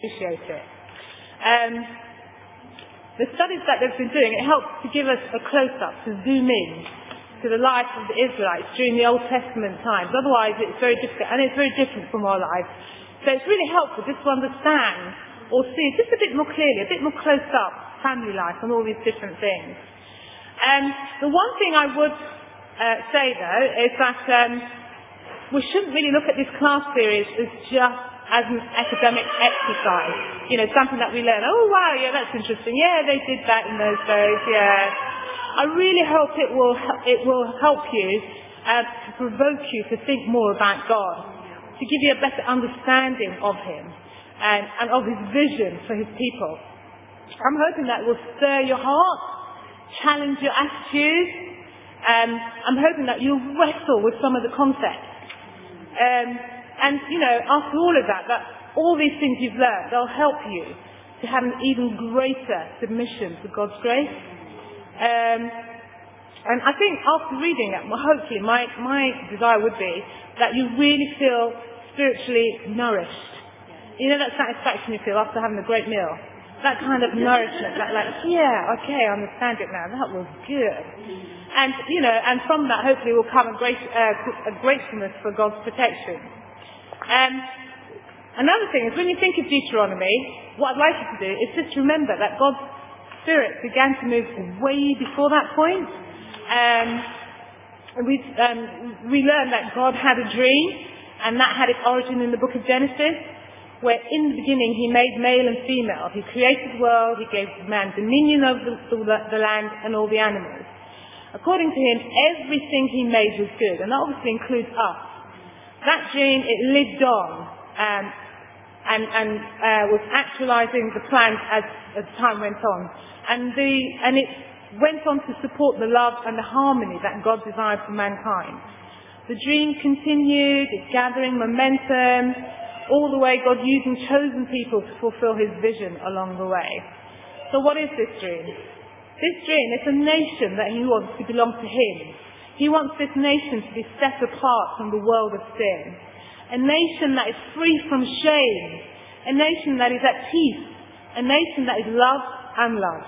appreciate it. The studies that they've been doing, it helps to give us a close-up, to zoom in to the life of the Israelites during the Old Testament times. Otherwise, it's very difficult, and it's very different from our lives. So it's really helpful just to understand or see just a bit more clearly, a bit more close-up family life and all these different things. The one thing I would say, though, is that we shouldn't really look at this class series as just as an academic exercise. You know, something that we learn, oh wow, yeah, that's interesting. Yeah, they did that in those days, yeah. I really hope it will help you to provoke you to think more about God, to give you a better understanding of Him and of His vision for His people. I'm hoping that will stir your heart, challenge your attitude. I'm hoping that you'll wrestle with some of the concepts. And, you know, after all of that all these things you've learned, they'll help you to have an even greater submission to God's grace. And I think after reading that, well, hopefully my desire would be that you really feel spiritually nourished. You know that satisfaction you feel after having a great meal? That kind of nourishment, that like, yeah, okay, I understand it now, that was good. And, you know, and from that hopefully will come a gratefulness for God's protection. Another thing is when you think of Deuteronomy, what I'd like you to do is just remember that God's Spirit began to move way before that point. We learned that God had a dream, and that had its origin in the book of Genesis, where in the beginning He made male and female. He created the world, He gave man dominion over the land and all the animals. According to Him, everything He made was good, and that obviously includes us. That dream, it lived on and was actualizing the plans as time went on. And it went on to support the love and the harmony that God desired for mankind. The dream continued, it's gathering momentum, all the way God using chosen people to fulfill His vision along the way. So what is this dream? This dream is a nation that He wants to belong to Him. He wants this nation to be set apart from the world of sin. A nation that is free from shame. A nation that is at peace. A nation that is loved and loved.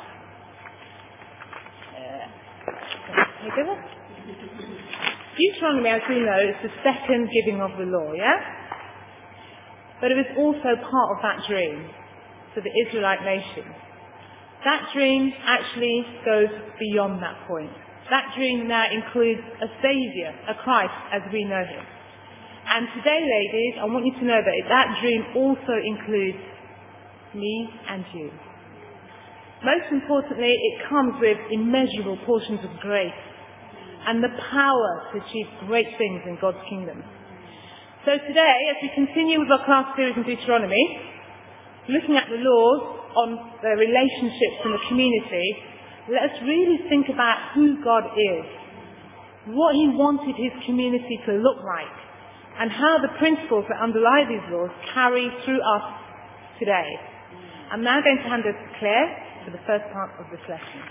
Deuteronomy, as we know, is the second giving of the law, yeah? But it was also part of that dream for the Israelite nation. That dream actually goes beyond that point. That dream now includes a Saviour, a Christ as we know Him. And today, ladies, I want you to know that that dream also includes me and you. Most importantly, it comes with immeasurable portions of grace and the power to achieve great things in God's kingdom. So today, as we continue with our class series in Deuteronomy, looking at the laws on the relationships in the community, let us really think about who God is, what He wanted His community to look like, and how the principles that underlie these laws carry through us today. I'm now going to hand over to Claire for the first part of this lesson.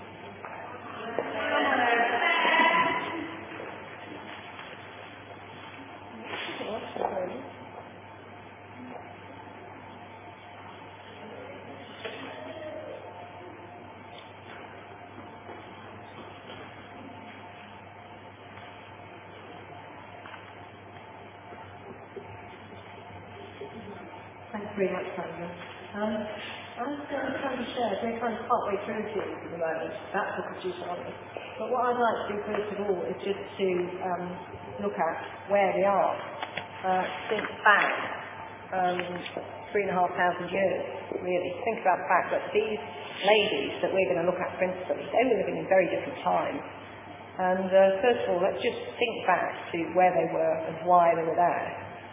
Thanks very much, Sandra. I'm trying to share, we're kind of partway through series at the moment, that's the Deuteronomy. But what I'd like to do first of all is just to look at where we are. Think back 3,500 years, really. Think about the fact that these ladies that we're going to look at principally, they were living in very different times. And first of all, let's just think back to where they were and why they were there.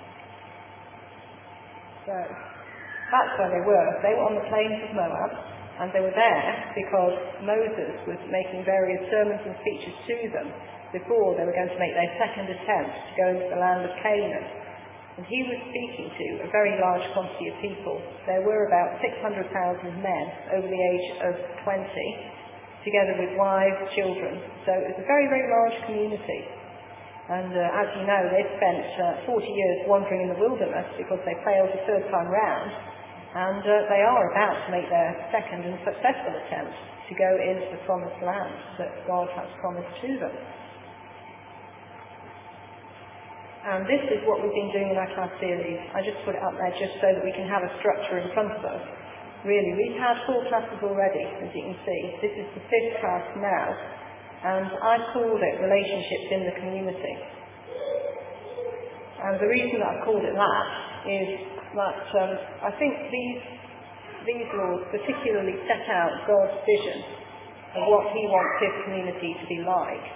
So, that's where they were. They were on the plains of Moab, and they were there because Moses was making various sermons and speeches to them before they were going to make their second attempt to go into the land of Canaan. And he was speaking to a very large quantity of people. There were about 600,000 men over the age of 20, together with wives, children. So it was a very, very large community. And as you know, they spent 40 years wandering in the wilderness because they failed the third time round. And they are about to make their second and successful attempt to go into the promised land that God has promised to them. And this is what we've been doing in our class series. I just put it up there just so that we can have a structure in front of us. Really, we've had 4 classes already, as you can see. This is the 5th class now, and I've called it Relationships in the Community. And the reason that I've called it that is that I think these laws particularly set out God's vision of what He wants His community to be like.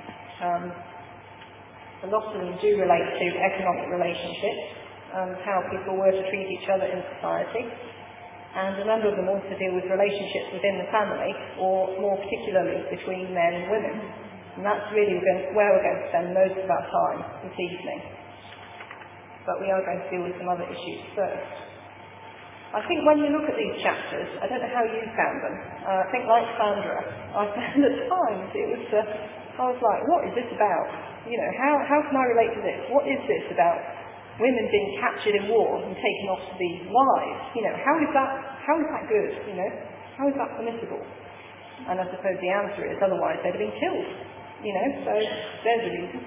A lot of them do relate to economic relationships and how people were to treat each other in society. And a number of them also deal with relationships within the family, or more particularly between men and women. And that's really where we're going to spend most of our time this evening. But we are going to deal with some other issues first. I think when you look at these chapters, I don't know how you found them. I think like Sandra, I found at times I was like, what is this about? You know, how can I relate to this? What is this about women being captured in war and taken off to be wives? You know, how is that good? You know, how is that permissible? And I suppose the answer is otherwise they'd have been killed. You know, so there's a reason.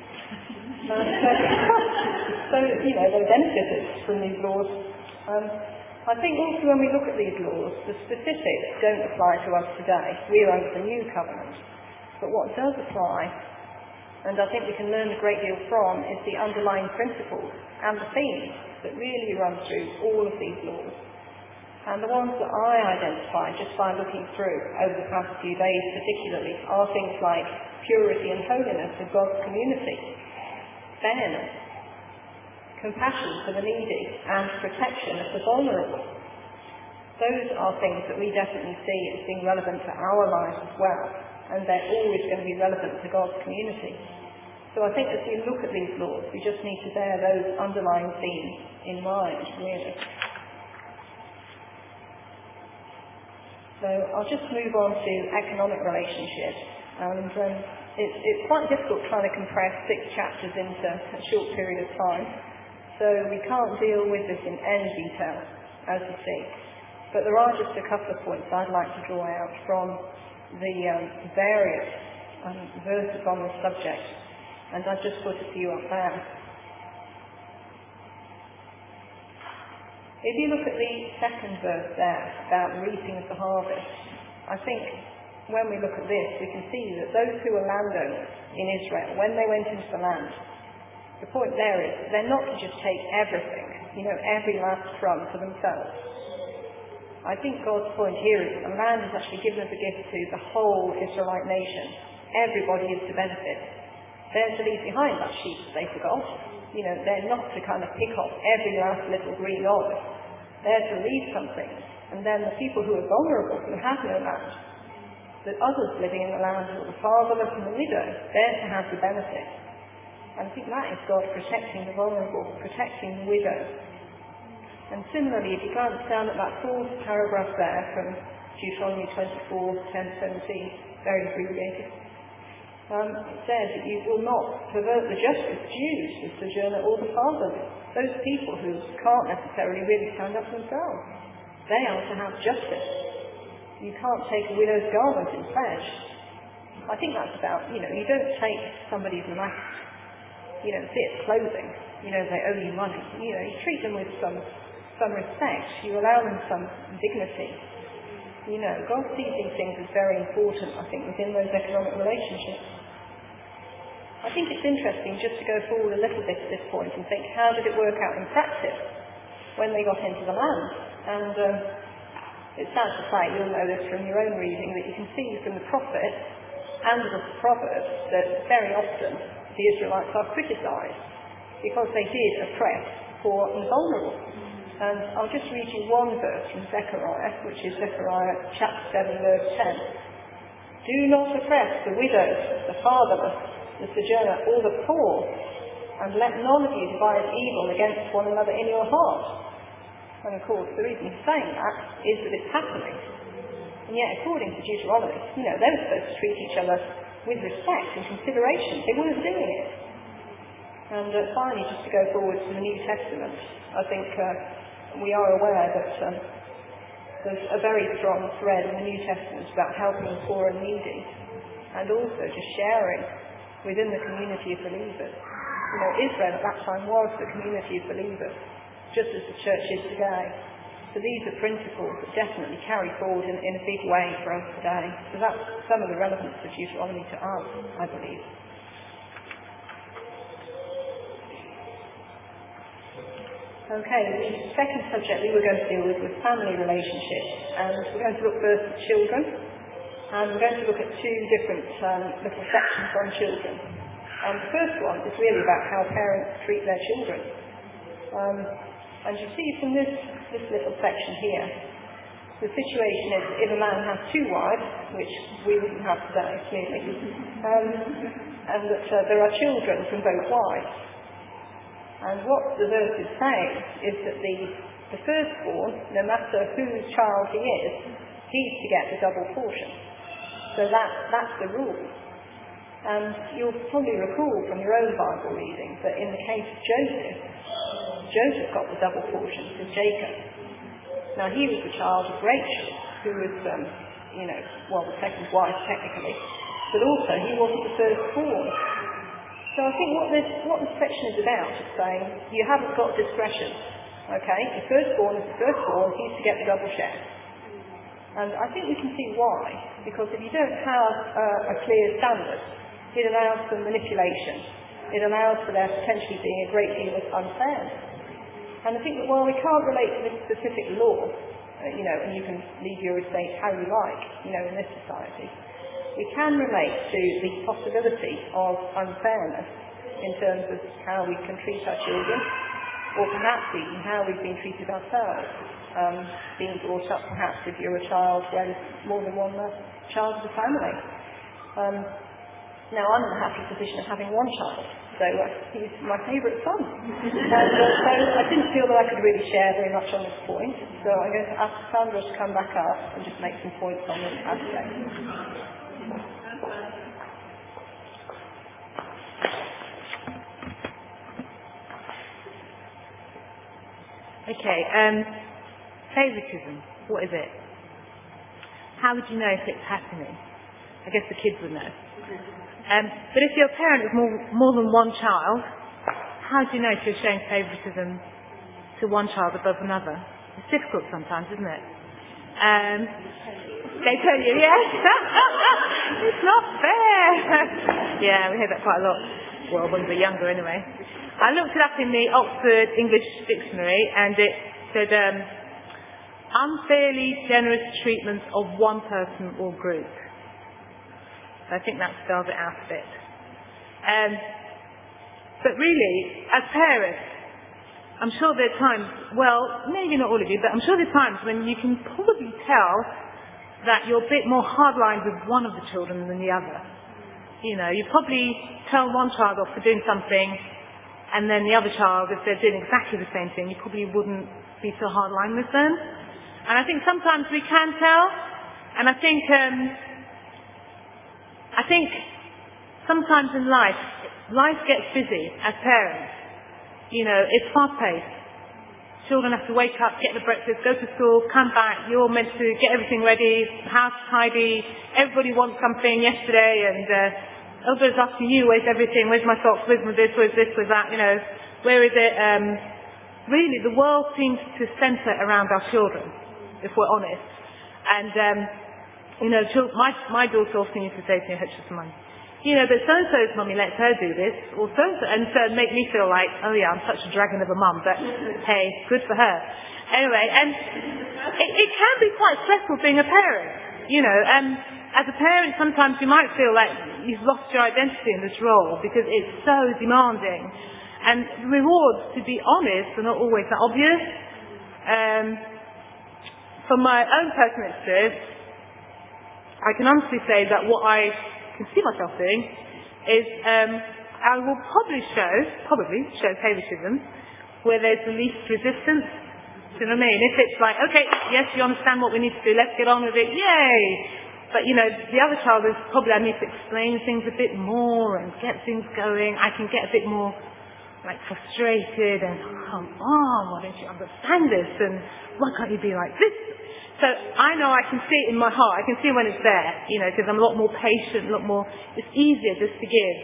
So you know, they benefited from these laws. I think also when we look at these laws, the specifics don't apply to us today. We're under the new covenant. But what does apply, and I think we can learn a great deal from, is the underlying principles and the themes that really run through all of these laws. And the ones that I identify just by looking through over the past few days particularly are things like purity and holiness of God's community, fairness, compassion for the needy, and protection of the vulnerable. Those are things that we definitely see as being relevant to our lives as well, and they're always going to be relevant to God's community. So I think as we look at these laws, we just need to bear those underlying themes in mind, really. So I'll just move on to economic relationships. And it's quite difficult trying to compress 6 chapters into a short period of time. So we can't deal with this in any detail, as you see. But there are just a couple of points I'd like to draw out from the various verses on this subject. And I've just put a few up there. If you look at the second verse there, about reaping of the harvest, I think when we look at this, we can see that those who were landowners in Israel, when they went into the land, the point there is they're not to just take everything, you know, every last crumb for themselves. I think God's point here is that the land is actually given as a gift to the whole Israelite nation. Everybody is to benefit. They're to leave behind that sheep they forgot. You know, they're not to kind of pick off every last little green olive. They're to leave something. And then the people who are vulnerable, who have no land, the others living in the land, or the fatherless and the widow, they're to have the benefit. And I think that is God protecting the vulnerable, protecting the widow. And similarly, if you glance down at that 4th paragraph there from Deuteronomy 24, 10-17, very abbreviated, it says that you will not pervert the justice, Jews, the sojourner, or the fatherless, those people who can't necessarily really stand up for themselves. They are to have justice. You can't take a widow's garment in pledge. I think that's about, you know, you don't take somebody's last, you know, bit of clothing, you know, they owe you money. You know, you treat them with some respect. You allow them some dignity. You know, God sees these things as very important, I think, within those economic relationships. I think it's interesting just to go forward a little bit at this point and think, how did it work out in practice when they got into the land? And it's sad to say, you'll know this from your own reading, that you can see from the prophets and the Proverbs that very often the Israelites are criticised because they did oppress poor and vulnerable. And I'll just read you one verse from Zechariah, which is Zechariah chapter 7, verse 10. Do not oppress the widow, the fatherless, the sojourner, or the poor, and let none of you devise evil against one another in your heart. And of course, the reason he's saying that is that it's happening. And yet, according to Deuteronomy, you know, they were supposed to treat each other with respect and consideration. They weren't doing it. And finally, just to go forward to the New Testament, I think we are aware that there's a very strong thread in the New Testament about helping the poor and needy, and also just sharing within the community of believers. You know, Israel at that time was the community of believers, just as the church is today. So these are principles that definitely carry forward in a big way for us today. So that's some of the relevance of Deuteronomy to us, I believe. Okay, the second subject we were going to deal with was family relationships, and we're going to look first at children, and we're going to look at two different little sections on children. The first one is really about how parents treat their children. And you see from this little section here, the situation is if a man has two wives, which we wouldn't have today, clearly, and that there are children from both wives. And what the verse is saying is that the firstborn, no matter whose child he is, he's to get the double portion. So that's the rule. And you'll probably recall from your own Bible reading that in the case of Joseph got the double portion from Jacob. Now he was the child of Rachel, who was, the second wife technically, but also he wasn't the firstborn. So I think what this section is about is saying you haven't got discretion. Okay, the firstborn is the firstborn, he's to get the double share. And I think we can see why, because if you don't have a clear standard, it allows for manipulation. It allows for there potentially being a great deal of unfairness. And I think that while we can't relate to this specific law, and you can leave your estate how you like, in this society, we can relate to the possibility of unfairness in terms of how we can treat our children, or perhaps even how we've been treated ourselves, being brought up perhaps if you're a child where there's more than one child of the family. Now I'm in the happy position of having one child, so he's my favourite son. So I didn't feel that I could really share very much on this point, so I'm going to ask Sandra to come back up and just make some points on this aspect. Okay, favouritism, what is it? How would you know if it's happening? I guess the kids would know. But if you're a parent with more than one child, how do you know if you're showing favouritism to one child above another? It's difficult sometimes, isn't it? They tell you, yes, it's not fair. Yeah, we hear that quite a lot. Well, when we were younger anyway. I looked it up in the Oxford English Dictionary, and it said unfairly generous treatment of one person or group. So I think that spells it out a bit. But really, as parents, I'm sure there are times, well, maybe not all of you, but I'm sure there are times when you can probably tell that you're a bit more hardlined with one of the children than the other. You probably tell one child off for doing something, and then the other child, if they're doing exactly the same thing, you probably wouldn't be so hardline with them. And I think sometimes we can tell, and I think sometimes in life gets busy as parents. It's fast-paced. Children have to wake up, get the breakfast, go to school, come back. You're meant to get everything ready, house tidy. Everybody wants something yesterday, and everybody's asking you, where's everything? Where's my socks? Where's my this? Where's this? Where's that? Where is it? Really, the world seems to centre around our children, if we're honest. And my daughter often used to say to me, but so-and-so's mummy lets her do this, or so-and-so, and so make me feel like, oh yeah, I'm such a dragon of a mum, but hey, good for her. Anyway, and it can be quite stressful being a parent, as a parent sometimes you might feel like you've lost your identity in this role because it's so demanding. And the rewards, to be honest, are not always that obvious. From my own personal experience, I can honestly say that what I can see myself doing is I will probably show favouritism where there's the least resistance. Do you know what I mean? If it's like, okay, yes, you understand what we need to do, let's get on with it, yay! But the other child is probably, I need to explain things a bit more and get things going. I can get a bit more frustrated and, come on, why don't you understand this? And why can't you be like this? So So I know I can see it in my heart. I can see when it's there, because I'm a lot more patient, it's easier just to give.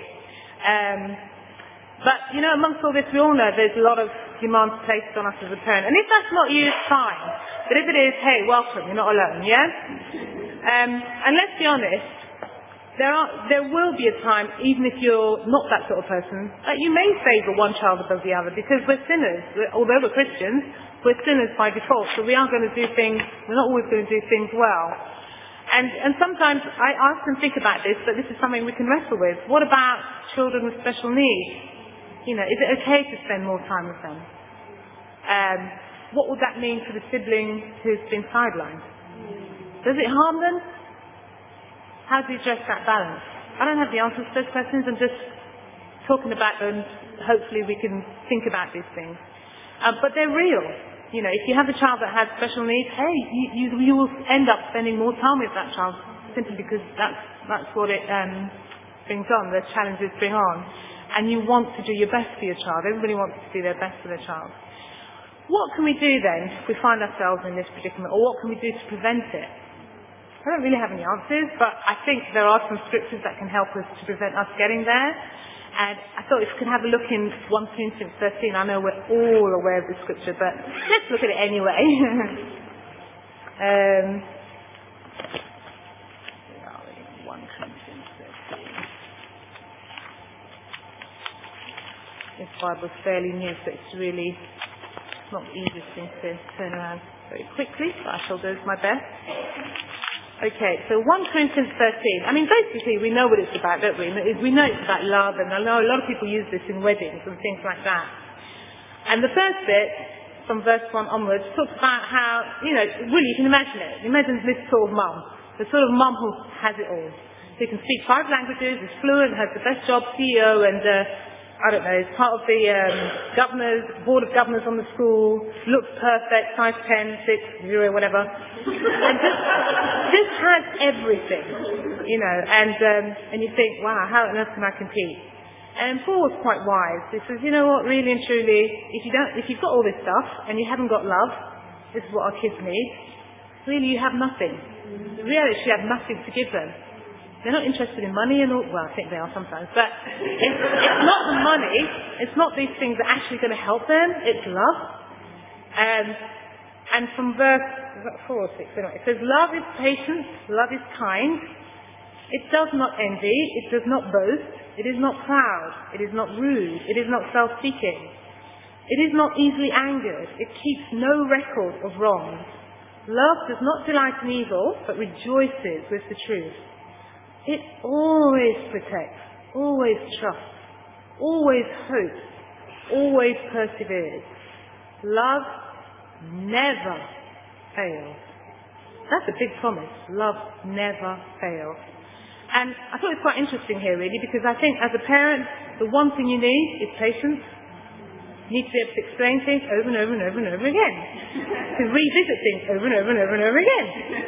But, amongst all this, we all know there's a lot of demands placed on us as a parent. And if that's not you, it's fine. But if it is, hey, welcome, you're not alone, yeah? And let's be honest, there will be a time, even if you're not that sort of person, that you may favour one child above the other, because we're sinners. Although we're Christians, we're sinners by default, so we are going to do things, we're not always going to do things well. And sometimes I often think about this, but this is something we can wrestle with. What about children with special needs? Is it okay to spend more time with them? What would that mean for the sibling who's been sidelined? Does it harm them? How do you address that balance? I don't have the answers to those questions. I'm just talking about them. Hopefully we can think about these things. But they're real. If you have a child that has special needs, hey, you will end up spending more time with that child simply because that's what it brings on, the challenges bring on. And you want to do your best for your child. Everybody wants to do their best for their child. What can we do then if we find ourselves in this predicament, or what can we do to prevent it? I don't really have any answers, but I think there are some scriptures that can help us to prevent us getting there. And I thought if we could have a look in 1 Corinthians 13, I know we're all aware of the scripture, but let's look at it anyway. 1 Corinthians 13. This Bible's fairly new, so it's really not the easiest thing to turn around very quickly, but I shall do my best. Okay, so 1 Corinthians 13. Basically we know what it's about, don't we? We know it's about love, and I know a lot of people use this in weddings and things like that. And the first bit, from verse 1 onwards, talks about how, really you can imagine it. Imagine this sort of mum, the sort of mum who has it all. Who can speak 5 languages, is fluent, has the best job, CEO, and I don't know, is part of the board of governors on the school, looks perfect, size 10, 6, 0, whatever. And just has everything, and you think, wow, how on earth can I compete? And Paul was quite wise. He says, you know what, really and truly, if you've got all this stuff and you haven't got love, this is what our kids need, really you have nothing. The reality is you have nothing to give them. They're not interested in money and all. Well, I think they are sometimes. But it's not the money. It's not these things that are actually going to help them. It's love. And from verse 4 or 6, anyway, it says, love is patient. Love is kind. It does not envy. It does not boast. It is not proud. It is not rude. It is not self-seeking. It is not easily angered. It keeps no record of wrongs. Love does not delight in evil, but rejoices with the truth. It always protects, always trusts, always hopes, always perseveres. Love never fails. That's a big promise. Love never fails. And I thought it was quite interesting here, really, because I think as a parent, the one thing you need is patience. You need to be able to explain things over and over and over and over again. To revisit things over and over and over and over again.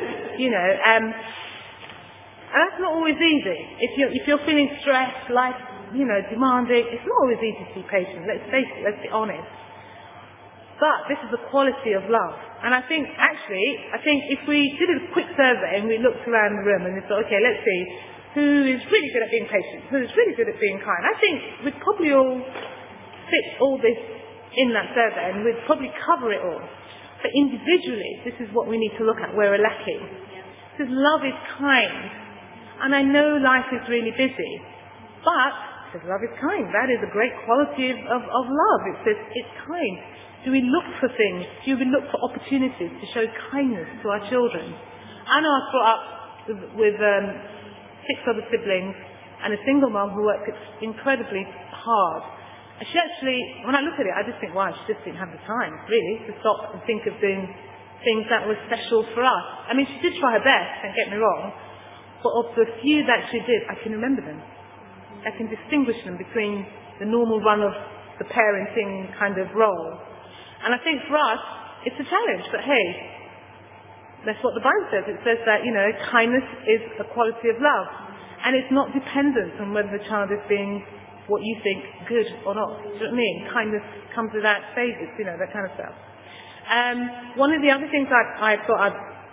And that's not always easy. If you're feeling stressed, life, demanding, it's not always easy to be patient. Let's face it, let's be honest. But this is the quality of love. And I think if we did a quick survey and we looked around the room and we thought, okay, let's see who is really good at being patient, who is really good at being kind. I think we'd probably all fit all this in that survey and we'd probably cover it all. But individually, this is what we need to look at where we're lacking. Because love is kind. And I know life is really busy, but because love is kind, that is a great quality of love. It says it's kind. Do we look for things? Do we look for opportunities to show kindness to our children? I know I was brought up with 6 other siblings and a single mum who worked incredibly hard. And she actually, when I look at it, I just think, wow, she just didn't have the time, really, to stop and think of doing things that were special for us. I mean, she did try her best, don't get me wrong, but of the few that she did, I can remember them. I can distinguish them between the normal run of the parenting kind of role. And I think for us, it's a challenge, but hey, that's what the Bible says. It says that, kindness is a quality of love. And it's not dependent on whether the child is being what you think good or not. Do you know what I mean? Kindness comes without phases, that kind of stuff. One of the other things I thought I'd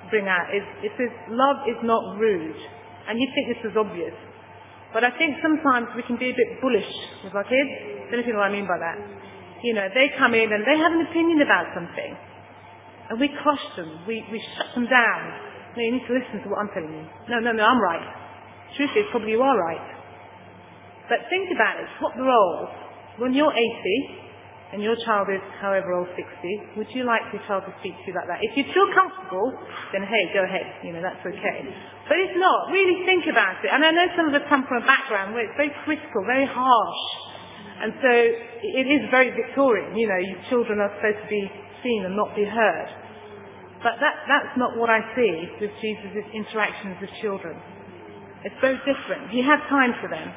bring out is, it says, love is not rude. And you think this is obvious. But I think sometimes we can be a bit bullish with our kids. Don't know if you know what I mean by that. You know, they come in and they have an opinion about something. And we crush them. We shut them down. No, you need to listen to what I'm telling you. No, I'm right. Truth is, probably you are right. But think about it. Swap the roles. When you're 80 and your child is however old, 60, would you like your child to speak to you like that? If you feel comfortable, then hey, go ahead. You know, that's okay. But if not, really think about it. And I know some of us come from a background where it's very critical, very harsh. And so it is very Victorian. You know, your children are supposed to be seen and not be heard. But that's not what I see with Jesus' interactions with children. It's very different. He had time for them.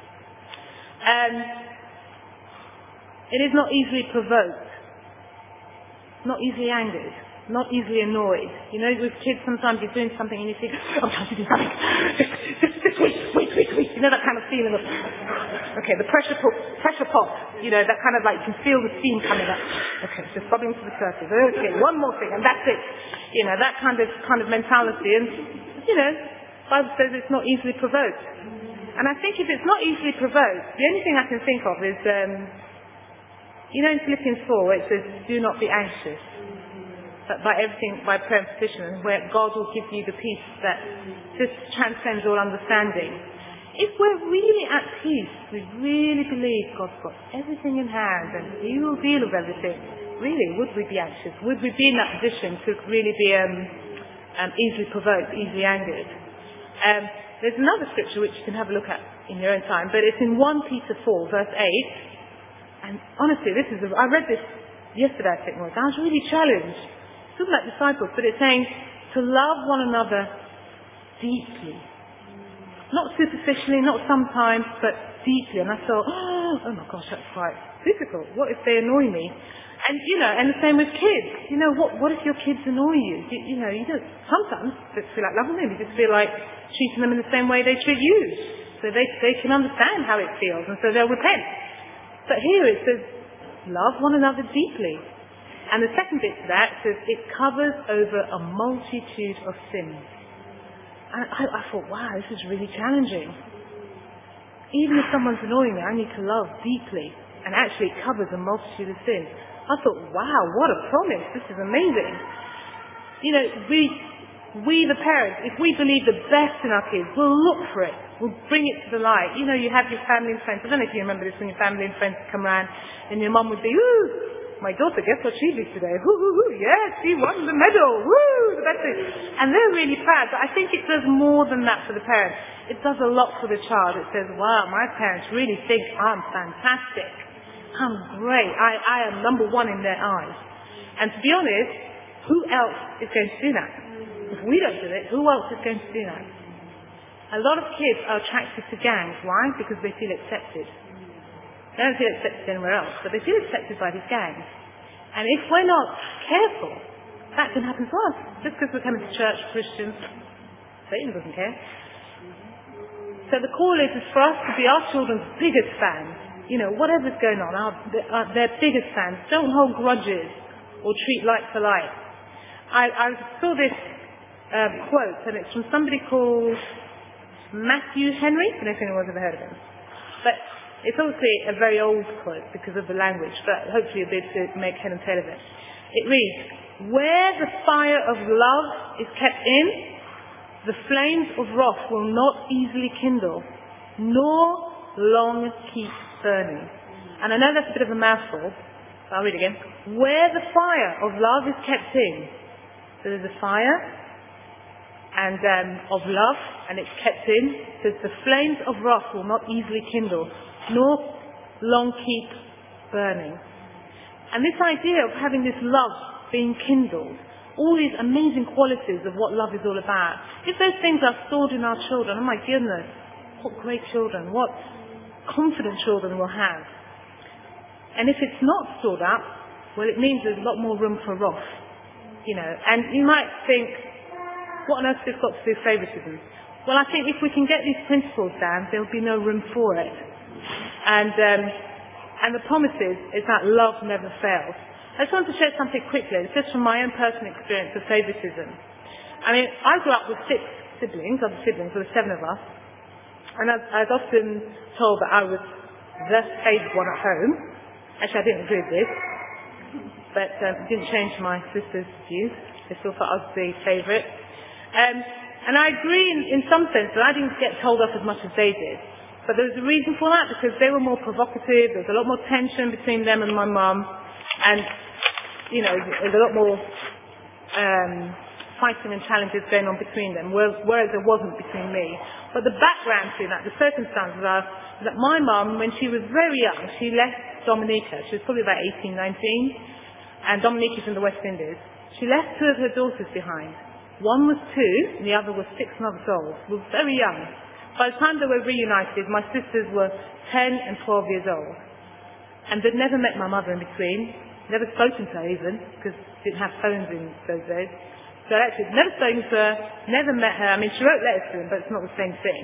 It is not easily provoked, not easily angered, not easily annoyed. You know, with kids sometimes you're doing something and you think, I'm trying to do something. Just wait. You know that kind of feeling of, okay, the pressure pot. You know, that kind of like, you can feel the steam coming up. Okay, it's just bubbling to the surface. Okay, one more thing and that's it. You know, that kind of mentality. And, you know, the Bible says it's not easily provoked. And I think if it's not easily provoked, the only thing I can think of is, you know, in Philippians 4, it says, do not be anxious, but by prayer and petition, and where God will give you the peace that just transcends all understanding. If we're really at peace, we really believe God's got everything in hand and He will deal with everything, really, would we be anxious? Would we be in that position to really be easily provoked, easily angered? There's another scripture which you can have a look at in your own time, but it's in 1 Peter 4, verse 8. And honestly, I read this yesterday, I think, and I was really challenged. It's talking about disciples, but it's saying to love one another deeply. Not superficially, not sometimes, but deeply. And I thought, oh my gosh, that's quite difficult. What if they annoy me? And, you know, and the same with kids. You know, what if your kids annoy you? You know, you just sometimes just feel like loving them. You just feel like treating them in the same way they treat you. So they can understand how it feels, and so they'll repent. But here it says, love one another deeply. And the second bit to that says, it covers over a multitude of sins. And I thought, wow, this is really challenging. Even if someone's annoying me, I need to love deeply. And actually it covers a multitude of sins. I thought, wow, what a promise. This is amazing. You know, we the parents, if we believe the best in our kids, we'll look for it. We'll bring it to the light. You know, you have your family and friends. I don't know if you remember this when your family and friends come around and your mum would be, ooh, my daughter, guess what she did today? Yes, she won the medal. Woo, the best thing. And they're really proud. But I think it does more than that for the parents. It does a lot for the child. It says, wow, my parents really think I'm fantastic. I'm great. I am number one in their eyes. And to be honest, who else is going to do that? If we don't do it, who else is going to do that? A lot of kids are attracted to gangs. Why? Because they feel accepted. They don't feel accepted anywhere else, but they feel accepted by these gangs. And if we're not careful, that can happen to us. Just because we're coming to church, Christians, Satan doesn't care. So the call is for us to be our children's biggest fans. You know, whatever's going on, their biggest fans. Don't hold grudges or treat like for like. I saw this quote, and it's from somebody called Matthew Henry. I don't know if anyone's ever heard of him. But it's obviously a very old quote because of the language, but hopefully you'll be able to make head and tail of it. It reads, where the fire of love is kept in, the flames of wrath will not easily kindle, nor long keep burning. And I know that's a bit of a mouthful, but I'll read it again. Where the fire of love is kept in, so there's a fire and of love, and it's kept in, says the flames of wrath will not easily kindle, nor long keep burning. And this idea of having this love being kindled, all these amazing qualities of what love is all about, if those things are stored in our children, oh my goodness, what great children, what confident children we'll have. And if it's not stored up, well, it means there's a lot more room for wrath. You know, and you might think, what on earth has this got to do with favouritism? Well, I think if we can get these principles down, there'll be no room for it. And the promise is that love never fails. I just want to share something quickly. It's just from my own personal experience of favouritism. I mean, I grew up with 6 siblings, other siblings, there were 7 of us, and I was often told that I was the favoured one at home. Actually, I didn't agree with this, but it didn't change my sister's views. They still thought I was the favourite. And I agree in some sense that I didn't get told off as much as they did. But there was a reason for that, because they were more provocative, there was a lot more tension between them and my mum, and, you know, there was a lot more fighting and challenges going on between them, whereas there wasn't between me. But the background to that, the circumstances are that my mum, when she was very young, she left Dominica. She was probably about 18, 19, and Dominica's in the West Indies. She left 2 of her daughters behind. One was 2, and the other was 6 months old. We were very young. By the time they were reunited, my sisters were 10 and 12 years old. And they'd never met my mother in between, never spoken to her even, because they didn't have phones in those days. So actually, never spoken to her, never met her. I mean, she wrote letters to them, but it's not the same thing.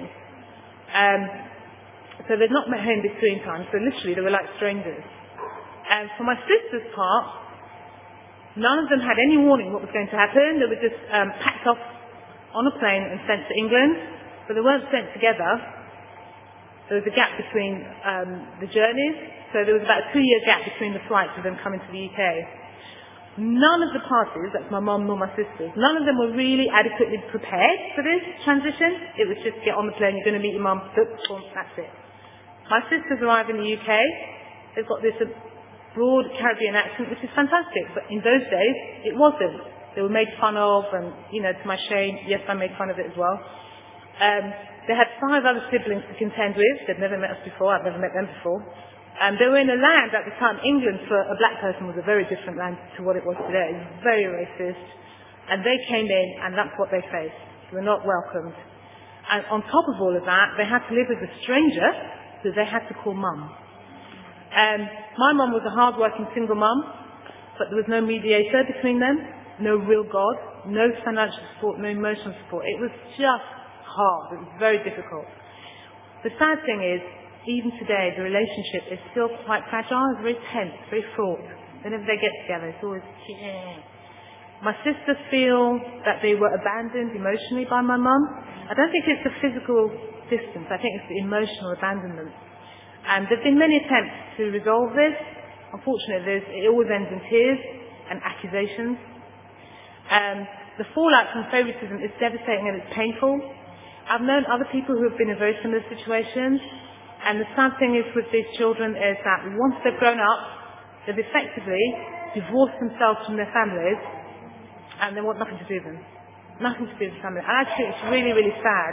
So they'd not met her in between times, so literally they were like strangers. And for my sister's part, none of them had any warning what was going to happen. They were just packed off on a plane and sent to England. But they weren't sent together. There was a gap between the journeys, so there was about a 2-year gap between the flights of them coming to the UK. None of the parties, that's my mum nor my sisters, none of them were really adequately prepared for this transition. It was just get on the plane, you're going to meet your mum, that's it. My sisters arrive in the UK, they've got this broad Caribbean accent, which is fantastic, but in those days, it wasn't. They were made fun of, and, you know, to my shame, yes, I made fun of it as well. They had 5 other siblings to contend with. They'd never met us before. I'd never met them before. They were in a land at the time, England for a black person was a very different land to what it was today. It was very racist. And they came in, and that's what they faced. They were not welcomed. And on top of all of that, they had to live with a stranger who they had to call mum. My mum was a hard-working single mum, but there was no mediator between them, no real God, no financial support, no emotional support. It was just hard. It was very difficult. The sad thing is, even today, the relationship is still quite fragile. It's very tense, very fraught. Whenever they get together, it's always, yeah. My sisters feel that they were abandoned emotionally by my mum. I don't think it's the physical distance. I think it's the emotional abandonment. And there have been many attempts to resolve this. Unfortunately, it always ends in tears and accusations. The fallout from favouritism is devastating and it's painful. I've known other people who have been in very similar situations, and the sad thing is with these children is that once they've grown up, they've effectively divorced themselves from their families, and they want nothing to do with them. Nothing to do with the family. And I think it's really, really sad.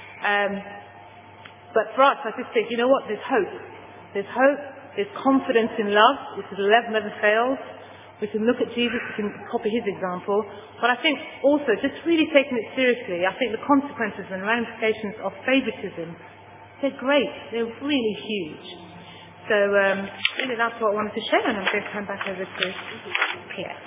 But for us, I just think, you know what, there's hope. There's hope, there's confidence in love, which is love never fails. We can look at Jesus, we can copy his example. But I think also, just really taking it seriously, I think the consequences and ramifications of favouritism, they're great. They're really huge. So, really that's what I wanted to share, and I'm going to hand back over to Pierre.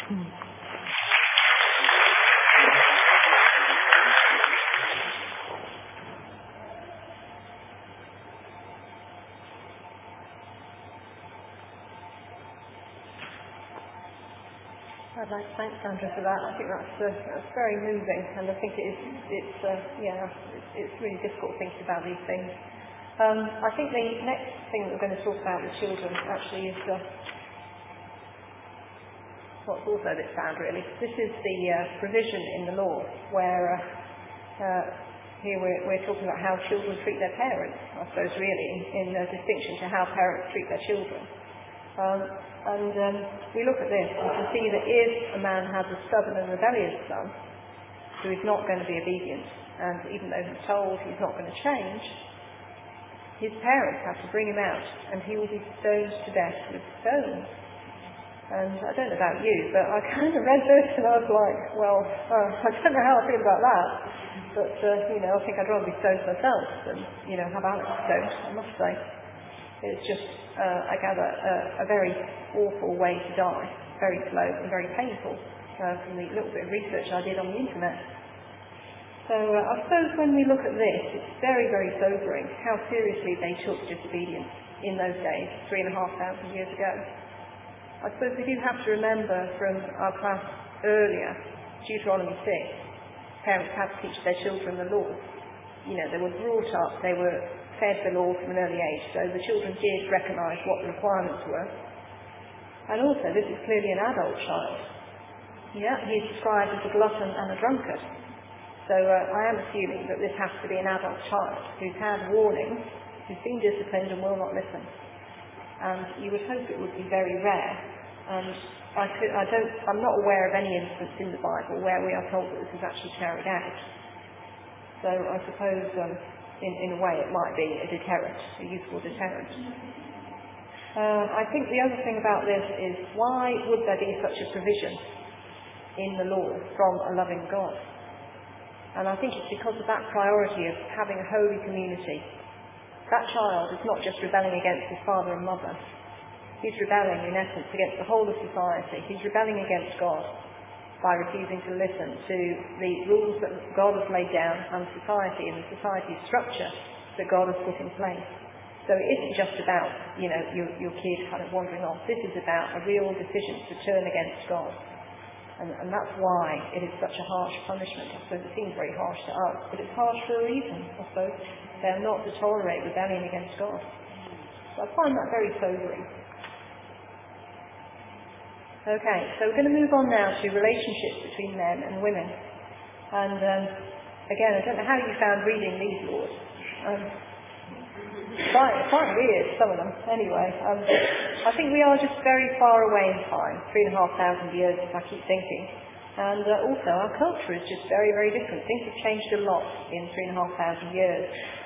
I'd like to thank Sandra for that. I think that's very moving, and I think it's really difficult thinking about these things. I think the next thing that we're going to talk about with children actually is what's also a bit sad, really. This is the provision in the law where here we're talking about how children treat their parents, I suppose, really, in distinction to how parents treat their children. We look at this and can see that if a man has a stubborn and rebellious son who is not going to be obedient, and even though he's told he's not going to change, his parents have to bring him out and he will be stoned to death with stones. And I don't know about you, but I kind of read this and I was like, well, I don't know how I feel about that, but I think I'd rather be stoned myself than have Alex stoned, I must say. It's just, I gather, a very awful way to die, very slow and very painful, from the little bit of research I did on the internet. So I suppose when we look at this, it's very, very sobering how seriously they took disobedience in those days, 3,500 years ago. I suppose we do have to remember from our class earlier, Deuteronomy 6, parents had to teach their children the law. You know, they were brought up, they were fed the law from an early age, so the children did recognise what the requirements were. And also, this is clearly an adult child. Yeah, he's described as a glutton and a drunkard. So I am assuming that this has to be an adult child who's had warnings, who's been disciplined and will not listen. And you would hope it would be very rare. And I'm not aware of any instance in the Bible where we are told that this is actually carried out. So I suppose, in a way, it might be a deterrent, a useful deterrent. I think the other thing about this is, why would there be such a provision in the law from a loving God? And I think it's because of that priority of having a holy community. That child is not just rebelling against his father and mother. He's rebelling, in essence, against the whole of society. He's rebelling against God by refusing to listen to the rules that God has laid down and society and the society's structure that God has put in place. So it isn't just about, your kid kind of wandering off. This is about a real decision to turn against God. And that's why it is such a harsh punishment. I suppose it seems very harsh to us, but it's harsh for a reason, I suppose. They're not to tolerate rebellion against God. So I find that very sobering. Okay, so we're going to move on now to relationships between men and women. And again, I don't know how you found reading these laws. Quite weird, some of them. Anyway, I think we are just very far away in time, 3,500 years, if I keep thinking. And also, our culture is just very, very different. Things have changed a lot in 3,500 years.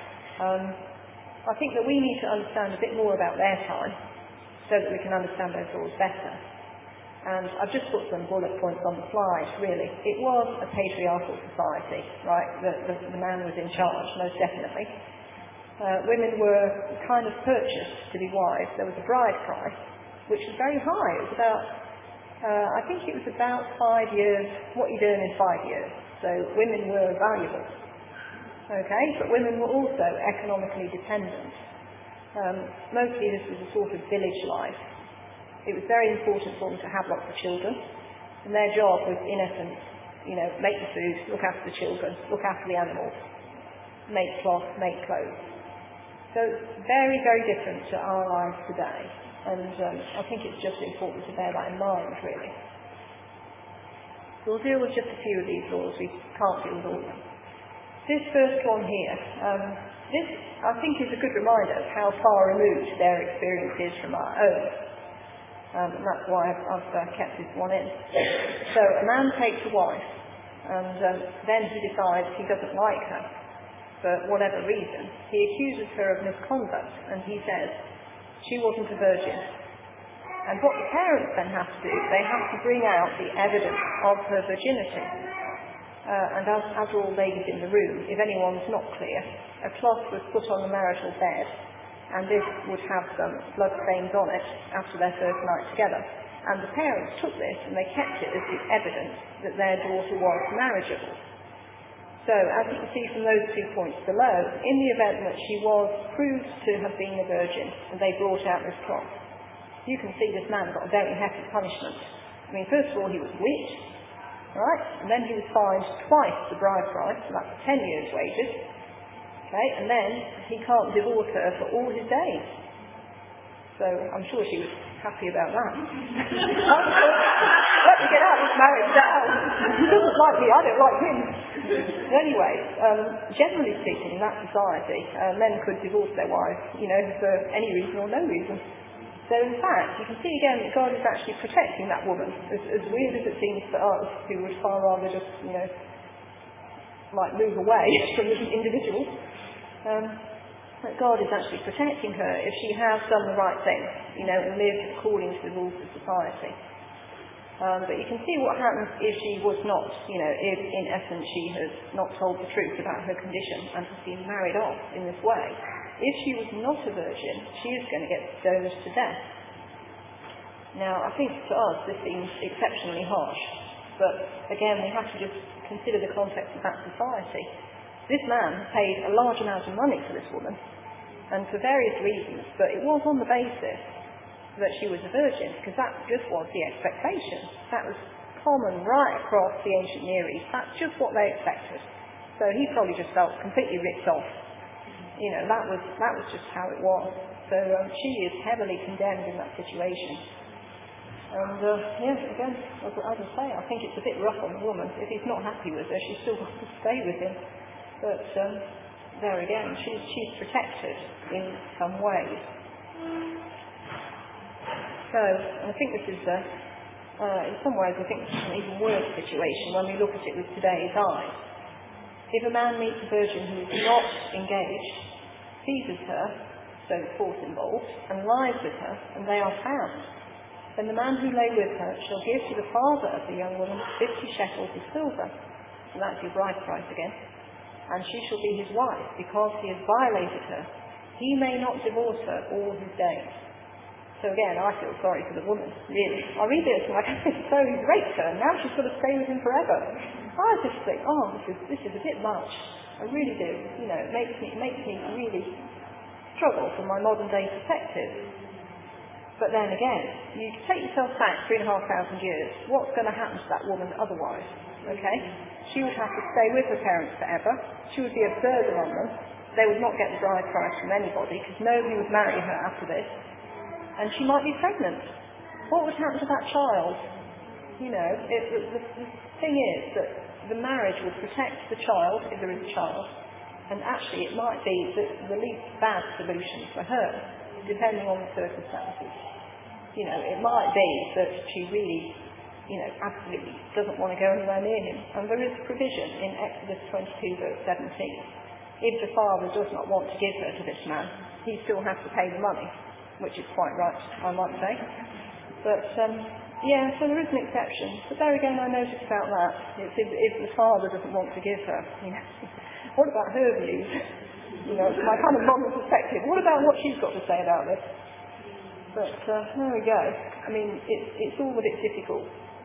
I think that we need to understand a bit more about their time so that we can understand those laws better. And I've just put some bullet points on the slide, really. It was a patriarchal society, right? The man was in charge, most definitely. Women were kind of purchased to be wives. There was a bride price, which was very high. It was about, I think it was about 5 years, what you earn in 5 years. So women were valuable. Okay, but women were also economically dependent. Mostly this was a sort of village life. It was very important for them to have lots of children, and their job was, in essence, make the food, look after the children, look after the animals, make cloth, make clothes. So it's very, very different to our lives today, and I think it's just important to bear that in mind, really. We'll deal with just a few of these laws. We can't deal with all of them. This first one here, this, I think, is a good reminder of how far removed their experience is from our own. And that's why I've kept this one in. So a man takes a wife, and then he decides he doesn't like her for whatever reason. He accuses her of misconduct, and he says she wasn't a virgin. And what the parents then have to do, they have to bring out the evidence of her virginity. And as are all ladies in the room, if anyone's not clear, a cloth was put on the marital bed, and this would have some blood stains on it after their first night together. And the parents took this and they kept it as the evidence that their daughter was marriageable. So, as you can see from those 2 points below, in the event that she was proved to have been a virgin and they brought out this cloth, you can see this man got a very hefty punishment. I mean, first of all, he was whipped, right? And then he was fined twice the bride price, so that's 10 years' wages. Okay, and then he can't divorce her for all his days. So I'm sure she was happy about that. Let me get out of this marriage now. He doesn't like me, I don't like him. Anyway, generally speaking, in that society, men could divorce their wives, for any reason or no reason. So in fact, you can see again that God is actually protecting that woman, as weird as it seems to us, who would far rather just, move away from the individual. That God is actually protecting her if she has done the right thing, and lived according to the rules of society. But you can see what happens if she was not, if in essence she has not told the truth about her condition and has been married off in this way. If she was not a virgin, she is going to get stoned to death. Now, I think to us this seems exceptionally harsh, but again we have to just consider the context of that society. This man paid a large amount of money for this woman, and for various reasons, but it was on the basis that she was a virgin, because that just was the expectation. That was common right across the ancient Near East. That's just what they expected. So he probably just felt completely ripped off. You know, that was just how it was. So she is heavily condemned in that situation. And yes, again, as I say, I think it's a bit rough on the woman. If he's not happy with her, she's still got to stay with him. But there again, she's protected in some ways. So I think this is, in some ways, I think this is an even worse situation when we look at it with today's eyes. If a man meets a virgin who is not engaged, seizes her, so force involved, and lies with her, and they are found, then the man who lay with her shall give to the father of the young woman 50 shekels of silver, and that's your bride price again, and she shall be his wife, because he has violated her. He may not divorce her all his days. So again, I feel sorry for the woman, really. I read this and I go, so he's raped her, and now she's got to stay with him forever. I just think, this is a bit much. I really do. You know, it makes me really struggle from my modern day perspective. But then again, you take yourself back 3,500 years, what's going to happen to that woman otherwise? Okay? She would have to stay with her parents forever. She would be a burden on them. They would not get the bride price from anybody, because nobody would marry her after this. And she might be pregnant. What would happen to that child? You know, the thing is that the marriage would protect the child, if there is a child, and actually it might be the least bad solution for her, depending on the circumstances. You know, it might be that she really, you know, absolutely doesn't want to go anywhere near him. And there is provision in Exodus 22, verse 17. If the father does not want to give her to this man, he still has to pay the money, which is quite right, I might say. But, yeah, so there is an exception. But there again, I noticed about that. It's if the father doesn't want to give her, you know, what about her views? You know, it's my kind of modern perspective. What about what she's got to say about this? But there we go. I mean, it's all a bit difficult,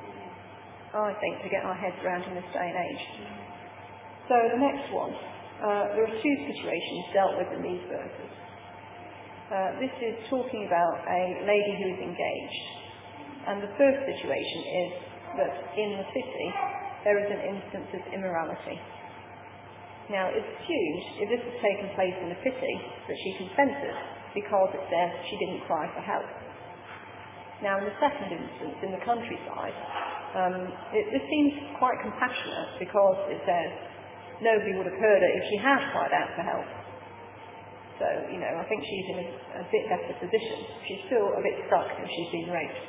I think, to get our heads around in this day and age. So the next one. There are two situations dealt with in these verses. This is talking about a lady who is engaged. And the first situation is that in the city there is an instance of immorality. Now, it's assumed, if this has taken place in the city, that she consented, because it says she didn't cry for help. Now, in the second instance, in the countryside, this seems quite compassionate, because it says nobody would have heard her if she had cried out for help. So, you know, I think she's in a bit better position. She's still a bit stuck if she's been raped.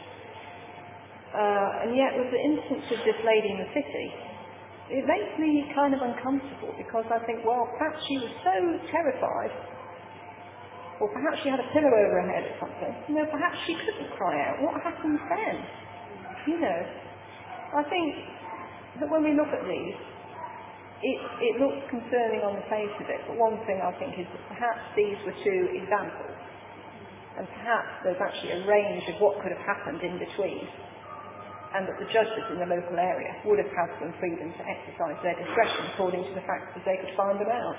And yet, with the instance of this lady in the city, it makes me kind of uncomfortable, because I think, well, perhaps she was so terrified, or perhaps she had a pillow over her head or something. You know, perhaps she couldn't cry out. What happens then? You know, I think that when we look at these, it looks concerning on the face of it, but one thing I think is that perhaps these were two examples, and perhaps there's actually a range of what could have happened in between, and that the judges in the local area would have had some freedom to exercise their discretion according to the facts as they could find them out.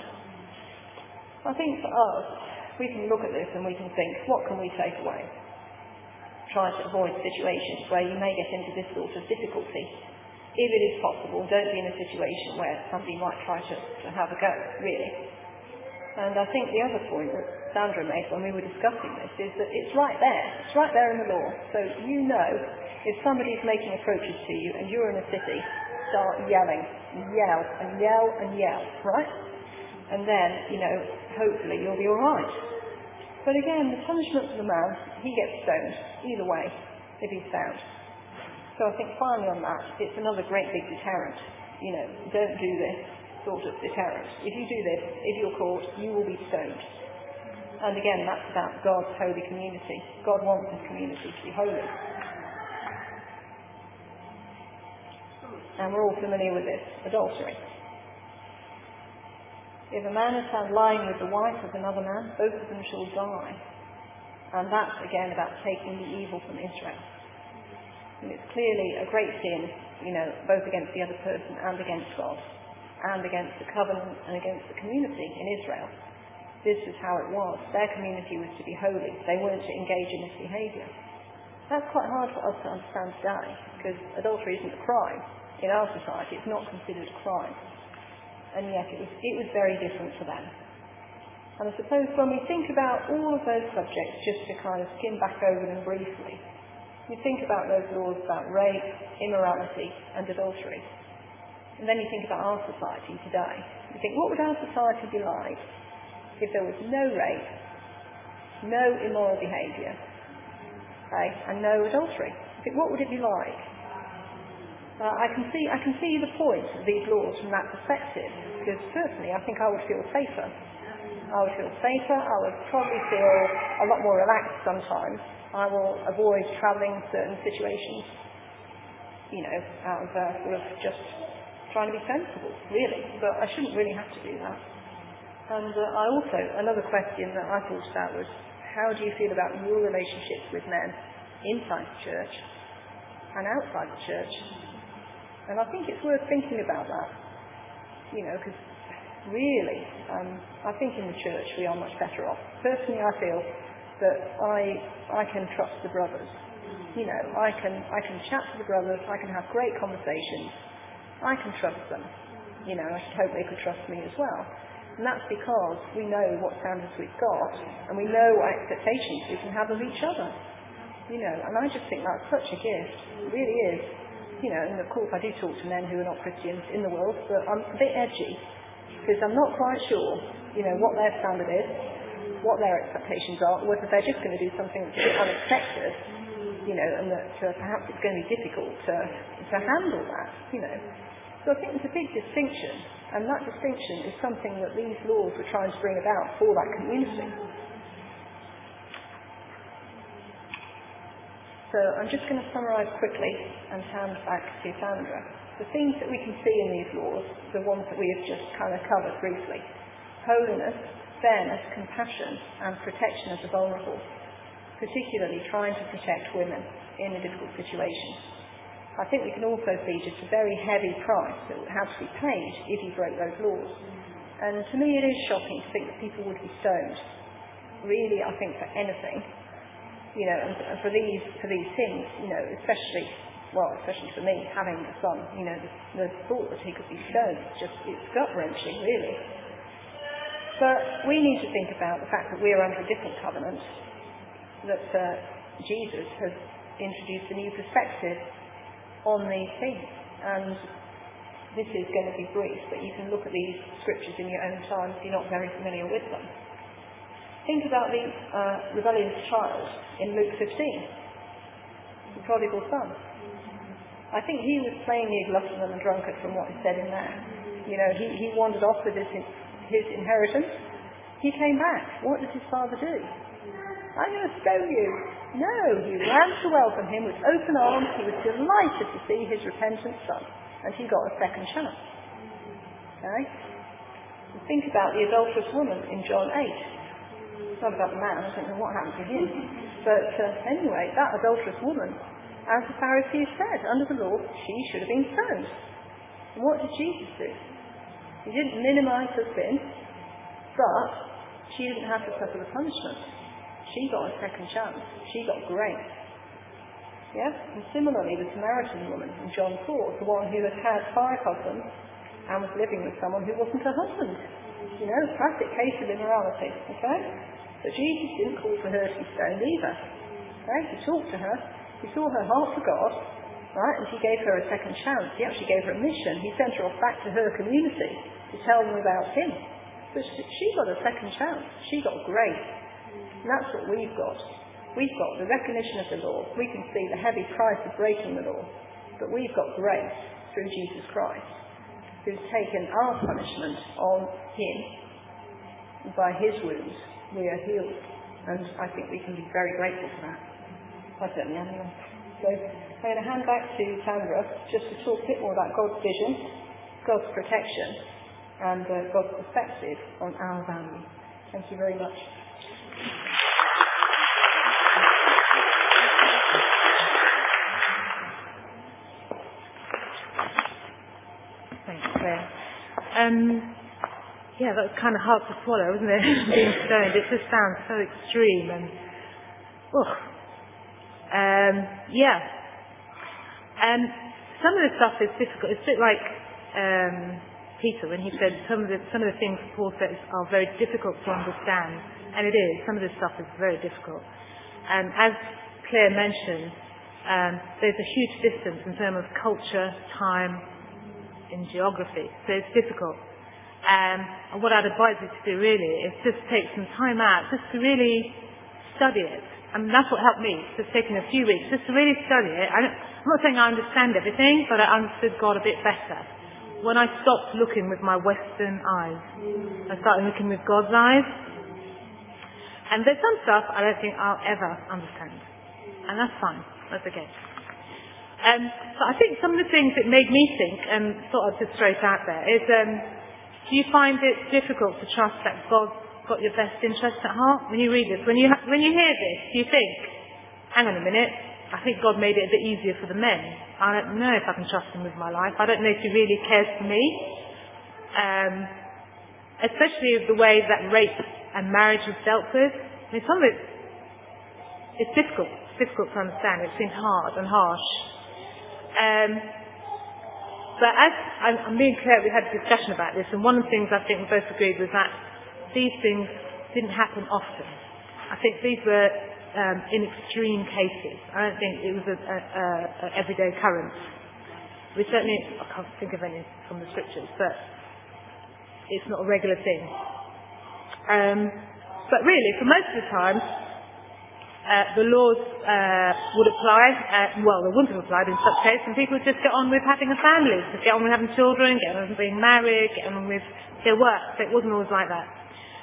I think for us, we can look at this and we can think, what can we take away? Try to avoid situations where you may get into this sort of difficulty. If it is possible, don't be in a situation where somebody might try to have a go, really. And I think the other point that Sandra made when we were discussing this is that it's right there. It's right there in the law. So you know, if somebody's making approaches to you and you're in a city, start yelling, yell and yell and yell, right? And then, you know, hopefully you'll be all right. But again, the punishment for the man, he gets stoned, either way, if he's found. So I think finally on that, it's another great big deterrent. You know, don't do this sort of deterrent. If you do this, if you're caught, you will be stoned. And again, that's about God's holy community. God wants his community to be holy. And we're all familiar with this, adultery. If a man is found lying with the wife of another man, both of them shall die. And that's again about taking the evil from Israel. And it's clearly a great sin, you know, both against the other person and against God, and against the covenant and against the community in Israel. This is how it was. Their community was to be holy. They weren't to engage in this behaviour. That's quite hard for us to understand today, because adultery isn't a crime. In our society, it's not considered a crime. And yet it was very different for them. And I suppose when we think about all of those subjects, just to kind of skim back over them briefly, you think about those laws about rape, immorality, and adultery. And then you think about our society today. You think, what would our society be like if there was no rape, no immoral behaviour, okay, and no adultery? You think, what would it be like? I can see the point of these laws from that perspective, because personally I think I would feel safer. I would feel safer, I would probably feel a lot more relaxed sometimes. I will avoid travelling certain situations, out of sort of just trying to be sensible, really, but I shouldn't really have to do that. And another question that I thought about was, how do you feel about your relationships with men inside the church and outside the church? And I think it's worth thinking about that, because really, I think in the church we are much better off. Personally, I feel that I can trust the brothers. I can chat to the brothers, I can have great conversations, I can trust them. I should hope they could trust me as well. And that's because we know what standards we've got, and we know what expectations we can have of each other. And I just think that's such a gift. It really is. And of course I do talk to men who are not Christians in the world, but I'm a bit edgy, because I'm not quite sure, what their standard is, what their expectations are, whether they're just going to do something that's a bit unexpected, and that perhaps it's going to be difficult to handle that, So I think there's a big distinction, and that distinction is something that these laws were trying to bring about for that community. So I'm just going to summarise quickly and hand back to Sandra. The things that we can see in these laws, the ones that we have just kind of covered briefly: holiness, fairness, compassion, and protection of the vulnerable, particularly trying to protect women in a difficult situation. I think we can also see just a very heavy price that would have to be paid if you broke those laws. And to me it is shocking to think that people would be stoned. Really, I think for anything, and for these things, especially for me, having a son, the thought that he could be stoned, it's gut-wrenching, really. But we need to think about the fact that we are under a different covenant, that Jesus has introduced a new perspective on these things. And this is going to be brief, but you can look at these scriptures in your own time if you're not very familiar with them. Think about the rebellious child in Luke 15, the prodigal son. I think he was plainly a glutton and a drunkard from what is said in there. He wandered off with his inheritance. He came back. What did his father do? I'm going to stone you. No, he ran to welcome him with open arms. He was delighted to see his repentant son, and he got a second chance. Okay? And think about the adulterous woman in John 8. It's not about the man, I don't know what happened to him. But anyway, that adulterous woman, as the Pharisees said, under the law, she should have been stoned. And what did Jesus do? He didn't minimise her sin, but she didn't have to suffer the punishment. She got a second chance. She got grace. Yeah? And similarly, the Samaritan woman in John 4, the one who had 5 husbands and was living with someone who wasn't her husband. Classic case of immorality. Okay? But Jesus didn't call for her to be stoned either. Okay? He talked to her. He saw her heart for God, right? And he gave her a second chance. He actually gave her a mission. He sent her off back to her community to tell them about him. But she got a second chance. She got grace. And that's what we've got. We've got the recognition of the law. We can see the heavy price of breaking the law. But we've got grace through Jesus Christ, who's taken our punishment on him. And by his wounds, we are healed. And I think we can be very grateful for that. I certainly am anyway. So I'm going to hand back to Sandra just to talk a bit more about God's vision, God's protection, and God's perspective on our value. Thank you very much. Thanks, Claire. That was kind of hard to swallow, wasn't it? Being stoned. It just sounds so extreme and Yeah. And some of the stuff is difficult. It's a bit like Peter when he said some of the things Paul says are very difficult to understand. And it is. Some of this stuff is very difficult. And as Claire mentioned, there's a huge distance in terms of culture, time, and geography. So it's difficult. And what I'd advise you to do really is just take some time out just to really study it. And that's what helped me. It's just taking a few weeks just to really study it. I'm not saying I understand everything, but I understood God a bit better. When I stopped looking with my Western eyes, I started looking with God's eyes. And there's some stuff I don't think I'll ever understand. And that's fine. That's okay. But I think some of the things that made me think, and thought I'd just throw it out there, is do you find it difficult to trust that God's got your best interest at heart? When you read this, when you hear this, do you think, hang on a minute, I think God made it a bit easier for the men. I don't know if I can trust him with my life. I don't know if he really cares for me. Especially the way that rape and marriage is dealt with. I mean, some of it's difficult. It's difficult to understand. It seems hard and harsh. But as I'm being clear, we had a discussion about this, and one of the things I think we both agreed was that these things didn't happen often. I think these were in extreme cases. I don't think it was an everyday occurrence. We certainly, I can't think of any from the scriptures, but it's not a regular thing. But really, for most of the time, the laws would apply. Well, they wouldn't have applied in such cases, and people would just get on with having a family, just get on with having children, get on with being married, get on with their work. So it wasn't always like that.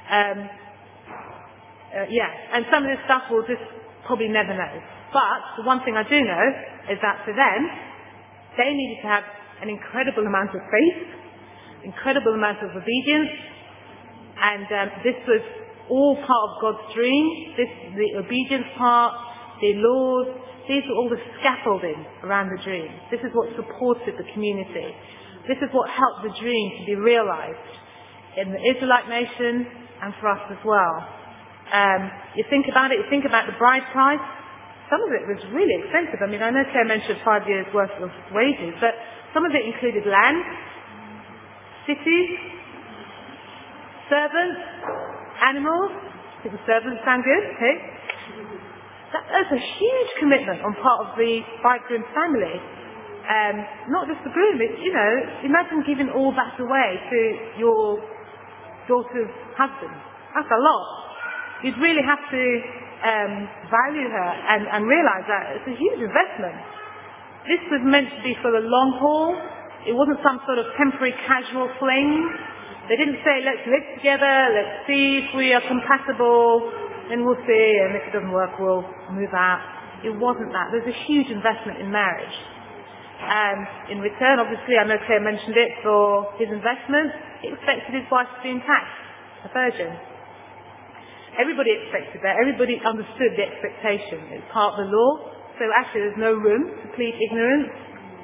And some of this stuff we'll just probably never know. But the one thing I do know is that for them, they needed to have an incredible amount of faith, incredible amount of obedience, and this was all part of God's dream. The obedience part, the laws, these were all the scaffolding around the dream. This is what supported the community. This is what helped the dream to be realized in the Israelite nation and for us as well. You think about it, you think about the bride price. Some of it was really expensive. I mean, I know Claire mentioned 5 years' worth of wages, but some of it included land, cities, servants, animals. I think the servants sound good, okay? That's a huge commitment on part of the bridegroom family. Not just the groom, imagine giving all that away to your daughter's husband. That's a lot. You'd really have to value her and realise that it's a huge investment. This was meant to be for the long haul. It wasn't some sort of temporary casual fling. They didn't say, let's live together, let's see if we are compatible, then we'll see, and if it doesn't work, we'll move out. It wasn't that. There's a huge investment in marriage. And in return, obviously, I know Claire mentioned it, for his investment, he expected his wife to be intact, a virgin. Everybody expected that. Everybody understood the expectation. It's part of the law. So actually there's no room to plead ignorance.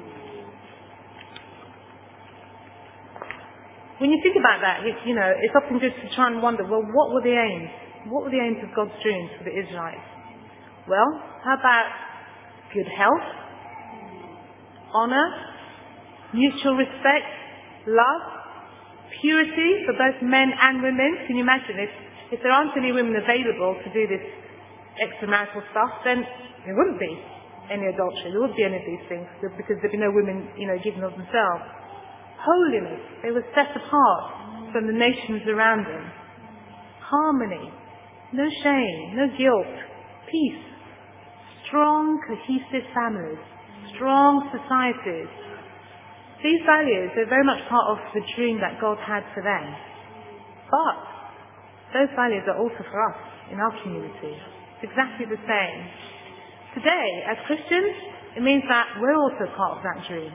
When you think about that, it's often good to try and wonder, well, what were the aims? What were the aims of God's dreams for the Israelites? Well, how about good health, honour, mutual respect, love, purity for both men and women? Can you imagine if there aren't any women available to do this extramarital stuff, then there wouldn't be any adultery. There wouldn't be any of these things because there'd be no women, giving of themselves. Holiness. They were set apart from the nations around them. Harmony. No shame. No guilt. Peace. Strong, cohesive families. Strong societies. These values are very much part of the dream that God had for them. But those values are also for us in our community. It's exactly the same. Today, as Christians, it means that we're also part of that dream.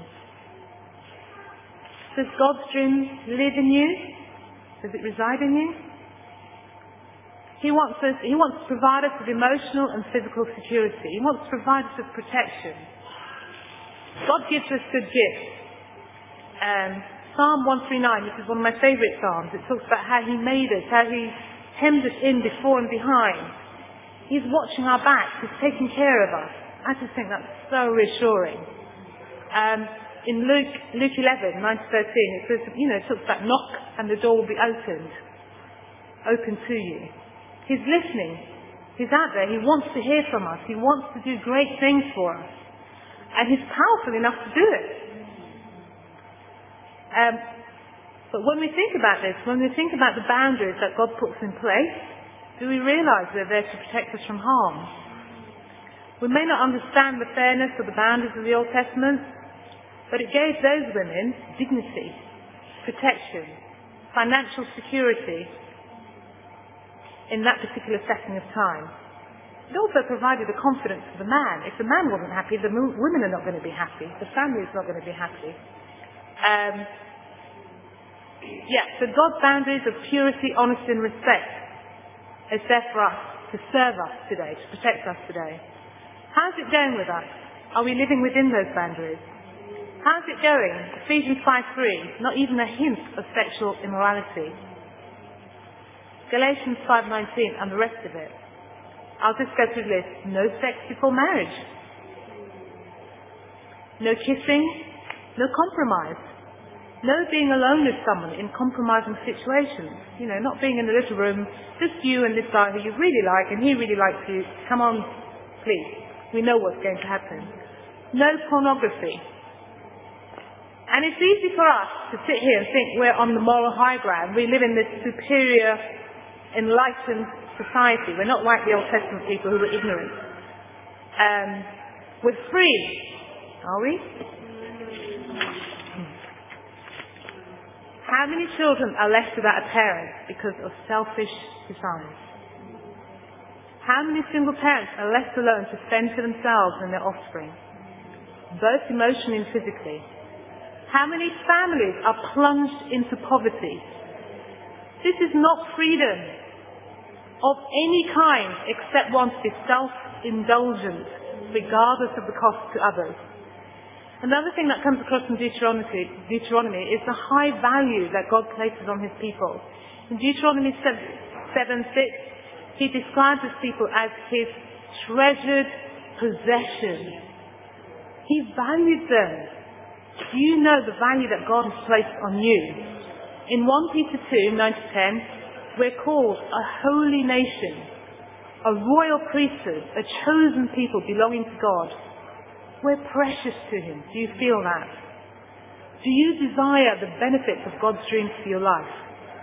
Does God's dream live in you? Does it reside in you? He wants to provide us with emotional and physical security. He wants to provide us with protection. God gives us good gifts. Psalm 139, which is one of my favourite psalms, it talks about how he made us, how he hemmed us in before and behind. He's watching our backs. He's taking care of us. I just think that's so reassuring. In Luke 11, 9 to 13, it says, it talks about knock and the door will be open to you. He's listening. He's out there. He wants to hear from us. He wants to do great things for us. And he's powerful enough to do it. But when we think about this, when we think about the boundaries that God puts in place, do we realise they're there to protect us from harm? We may not understand the fairness of the boundaries of the Old Testament, but it gave those women dignity, protection, financial security in that particular setting of time. It also provided a confidence for the man. If the man wasn't happy, the women are not going to be happy. The family is not going to be happy. So God's boundaries of purity, honesty and respect is there for us to serve us today, to protect us today. How's it going with us? Are we living within those boundaries? How's it going? Ephesians 5:3, not even a hint of sexual immorality. Galatians 5:19 and the rest of it. I'll just go through the list. No sex before marriage. No kissing. No compromise. No being alone with someone in compromising situations. Not being in a little room, just you and this guy who you really like and he really likes you. Come on, please. We know what's going to happen. No pornography. And it's easy for us to sit here and think we're on the moral high ground. We live in this superior, enlightened society. We're not like the Old Testament people who were ignorant. We're free, are we? How many children are left without a parent because of selfish desires? How many single parents are left alone to fend for themselves and their offspring, both emotionally and physically? How many families are plunged into poverty? This is not freedom of any kind except one to be self-indulgent, regardless of the cost to others. Another thing that comes across from Deuteronomy is the high value that God places on his people. In Deuteronomy 7:6, he describes his people as his treasured possession. He valued them. Do you know the value that God has placed on you? In 1 Peter 2, 9 to 10, we're called a holy nation, a royal priesthood, a chosen people belonging to God. We're precious to him. Do you feel that? Do you desire the benefits of God's dreams for your life?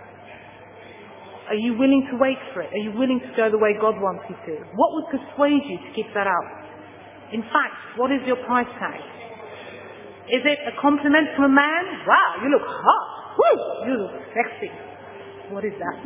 Are you willing to wait for it? Are you willing to go the way God wants you to? What would persuade you to give that up? In fact, what is your price tag? Is it a compliment from a man? Wow, you look hot. Woo, you look sexy. What is that?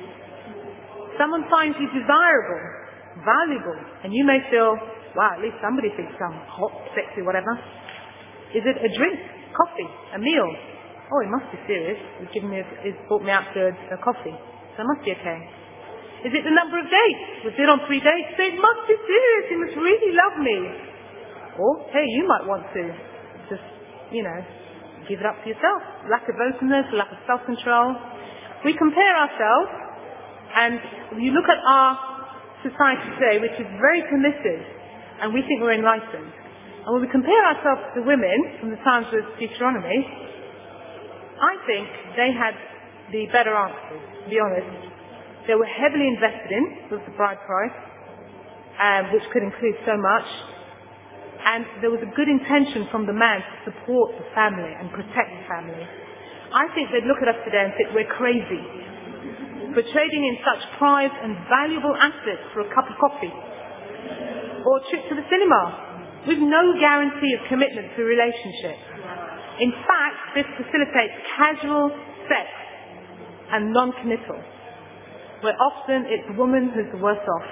Someone finds you desirable, valuable, and you may feel, wow, at least somebody thinks I'm hot, sexy, whatever. Is it a drink, coffee, a meal? Oh, he must be serious. He's brought me out to a coffee. So it must be okay. Is it the number of dates? We've been on 3 dates, so it must be serious. He must really love me. Or, hey, you might want to just, give it up to yourself. Lack of openness, lack of self-control. We compare ourselves, and you look at our society today, which is very permissive, and we think we're enlightened. And when we compare ourselves to women from the times of Deuteronomy, I think they had the better answers, to be honest. They were heavily invested in, with the bride price, which could include so much. And there was a good intention from the man to support the family and protect the family. I think they'd look at us today and think we're crazy for trading in such prized and valuable assets for a cup of coffee or a trip to the cinema with no guarantee of commitment to a relationship. In fact, this facilitates casual sex and non-committal, where often it's the woman who's the worse off.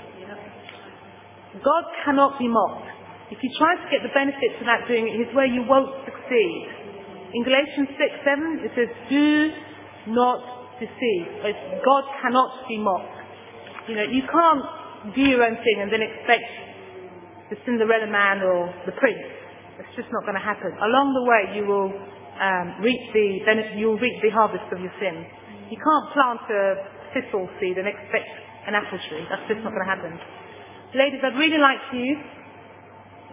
God cannot be mocked. If you try to get the benefits without doing it his way, you won't succeed. In Galatians 6:7, it says, do not deceive. God cannot be mocked. You can't do your own thing and then expect the Cinderella man or the prince. It's just not going to happen. Along the way, you will reap the harvest of your sin. You can't plant a thistle seed and expect an apple tree. That's just not going to happen. Ladies, I'd really like you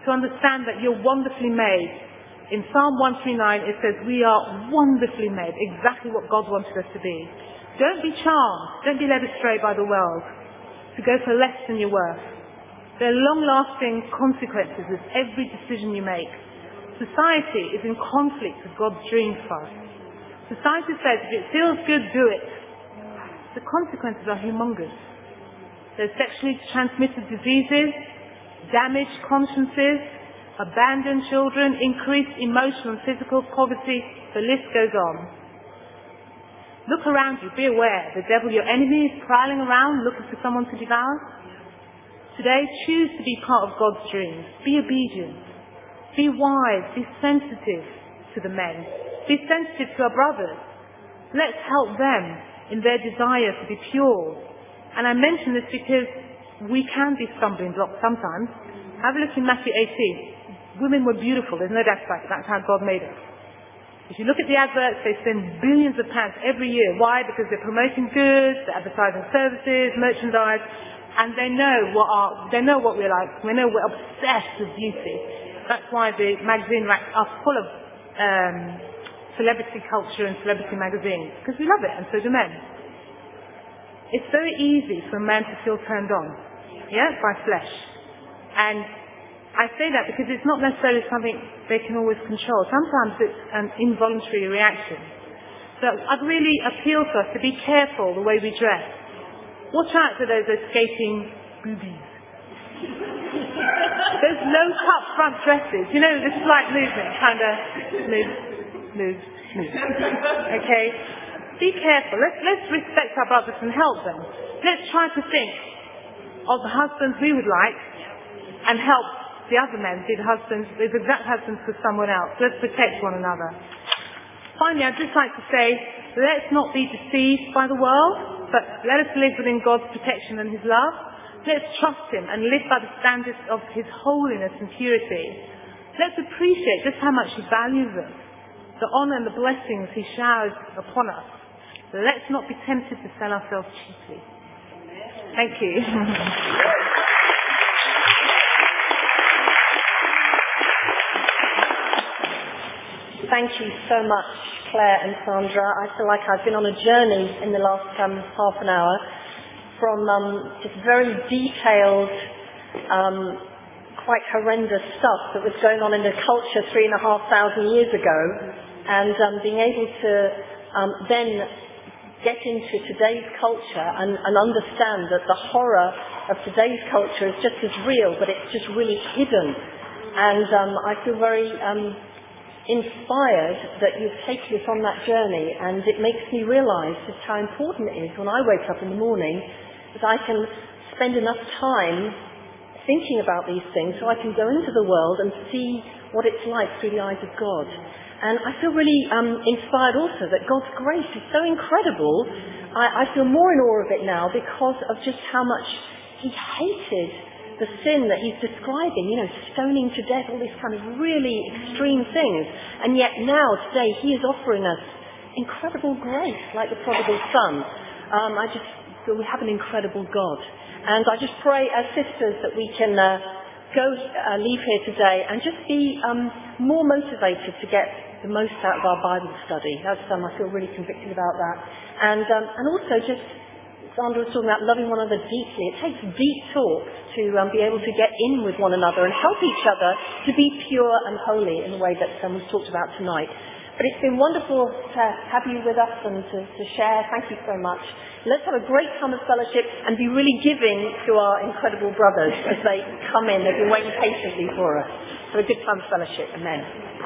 to understand that you're wonderfully made. In Psalm 139 it says we are wonderfully made, exactly what God wanted us to be. Don't be charmed, don't be led astray by the world to go for less than you're worth. There are long-lasting consequences with every decision you make. Society is in conflict with God's dreams for us. Society says if it feels good, do it. The consequences are humongous. There's sexually transmitted diseases, damaged consciences, abandoned children, increased emotional and physical poverty. The list goes on. Look around you, be aware. The devil, your enemy, is prowling around looking for someone to devour. Today, choose to be part of God's dreams. Be obedient. Be wise. Be sensitive to the men. Be sensitive to our brothers. Let's help them in their desire to be pure. And I mention this because we can be stumbling blocks sometimes. Have a look in Matthew 18. Women were beautiful, there's no doubt about it. That's how God made us. If you look at the adverts, they spend billions of pounds every year. Why? Because they're promoting goods, they're advertising services, merchandise, and they know what we're like. We know we're obsessed with beauty. That's why the magazine racks are full of celebrity culture and celebrity magazines, because we love it, and so do men. It's very easy for a man to feel turned on, by flesh. And I say that because it's not necessarily something they can always control. Sometimes it's an involuntary reaction. So I'd really appeal to us to be careful the way we dress. Watch out for those escaping boobies. Those low-cut front dresses, the slight movement, kind of move. Okay? Be careful. Let's respect our brothers and help them. Let's try to think of the husbands we would like and help the other men be the exact husbands for someone else. Let's protect one another. Finally, I'd just like to say, let's not be deceived by the world, but let us live within God's protection and His love. Let's trust Him and live by the standards of His holiness and purity. Let's appreciate just how much He values us, the honour and the blessings He showers upon us. Let's not be tempted to sell ourselves cheaply. Thank you. Thank you so much, Claire and Sandra. I feel like I've been on a journey in the last half an hour from just very detailed, quite horrendous stuff that was going on in the culture 3,500 years ago, and being able to then get into today's culture and understand that the horror of today's culture is just as real, but it's just really hidden. And I feel very inspired that you've taken us on that journey, and it makes me realise just how important it is when I wake up in the morning that I can spend enough time thinking about these things so I can go into the world and see what it's like through the eyes of God. And I feel really inspired also that God's grace is so incredible. I feel more in awe of it now because of just how much He hated the sin that He's describing, stoning to death, all these kind of really extreme things. And yet now, today, He is offering us incredible grace, like the prodigal son. I just feel we have an incredible God. And I just pray as sisters that we can leave here today and just be more motivated to get the most out of our Bible study. That's I feel really convicted about that. And also just, Sandra was talking about loving one another deeply. It takes deep talks to be able to get in with one another and help each other to be pure and holy in the way that we've talked about tonight. But it's been wonderful to have you with us and to share. Thank you so much. Let's have a great time of fellowship and be really giving to our incredible brothers as they come in. They've been waiting patiently for us. Have a good time of fellowship. Amen.